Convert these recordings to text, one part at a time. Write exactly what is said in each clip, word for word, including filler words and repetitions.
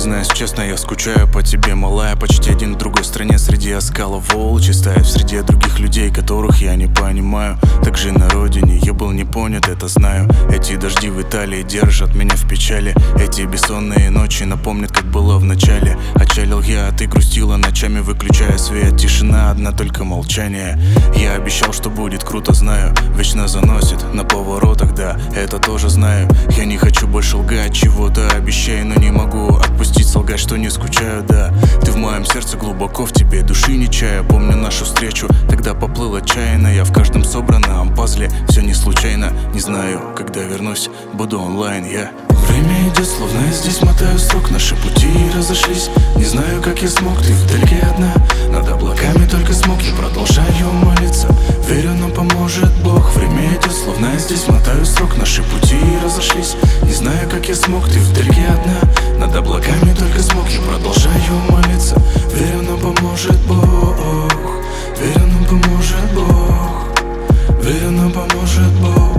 Признаюсь честно, я скучаю по тебе, малая. Почти один в другой стране, среди оскалов волчий стаю. В среде других людей, которых я не понимаю. Также на родине я был не понят, это знаю. Эти дожди в Италии держат меня в печали. Эти бессонные ночи напомнят, как было в начале. Отчалил я, а ты грустила ночами, выключая свет. Тишина, одна только молчание. Я обещал, что будет круто, знаю. Вечно заносит на поворотах, да, это тоже знаю. Я не хочу больше лгать, чего-то обещаю, но не могу отпустить, солгать, что не скучаю, да. Ты в моем сердце глубоко, в тебе души не чая. Помню нашу встречу, тогда поплыл отчаянно. Я в каждом собранном пазле, все не случайно. Не знаю, когда вернусь, буду онлайн, я Время идет, словно я здесь мотаю срок. Наши пути разошлись, не знаю, как я смог. Ты вдалеке одна, над облаками только смог. Я продолжаю молиться, верю, но поможет Бог. Время идет, словно я здесь мотаю срок. Наши пути разошлись, не знаю, как я смог. Ты вдалеке одна, над облаками только смог. Я продолжаю молиться, верю, но поможет Бог. Верю, но поможет Бог. Верю, но поможет Бог.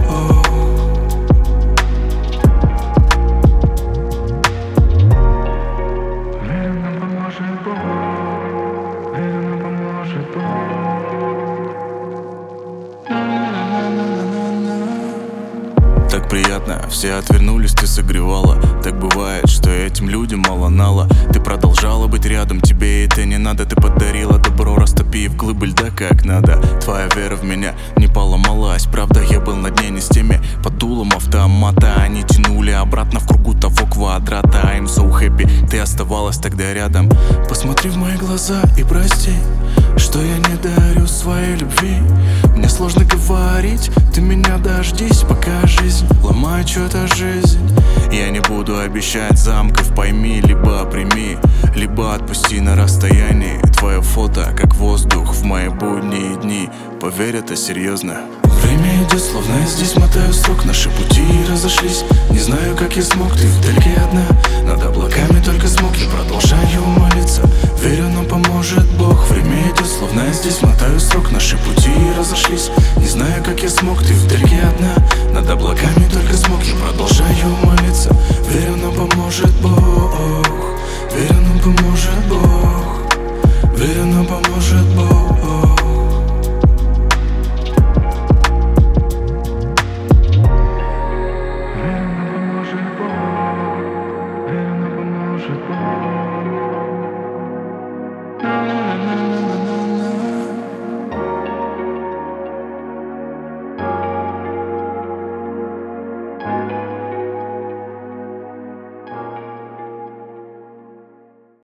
Так приятно, все отвернулись, ты согревала. Так бывает, что этим людям мало нала. Ты продолжала быть рядом, тебе это не надо. Ты подарила добро, растопив глыбы льда как надо. Твоя вера в меня не поломалась. Правда, я был на дне не с теми под дулом автомата. Они тянули обратно в кругу того квадрата. I'm so happy, ты оставалась тогда рядом. Посмотри в мои глаза и прости, что я не дарю своей любви. Мне сложно говорить, ты меня дождись, пока жизнь ломает чью-то жизнь. Я не буду обещать замков, пойми, либо прими, либо отпусти на расстоянии. Твое фото, как воздух в мои будние дни. Поверь, это серьезно. Время идет, словно я здесь мотаю срок. Наши пути разошлись, не знаю, как я смог. Ты вдалеке одна, над облаками только смог. Я продолжаю молиться, верю, но поможет Бог. Время идет, словно я здесь мотаю срок. Наши пути разошлись, не знаю, как я смог. Ты вдалеке одна, над облаками только смог. Я продолжаю молиться, верю, но поможет Бог. Верю, но поможет Бог. Верю, но поможет Бог.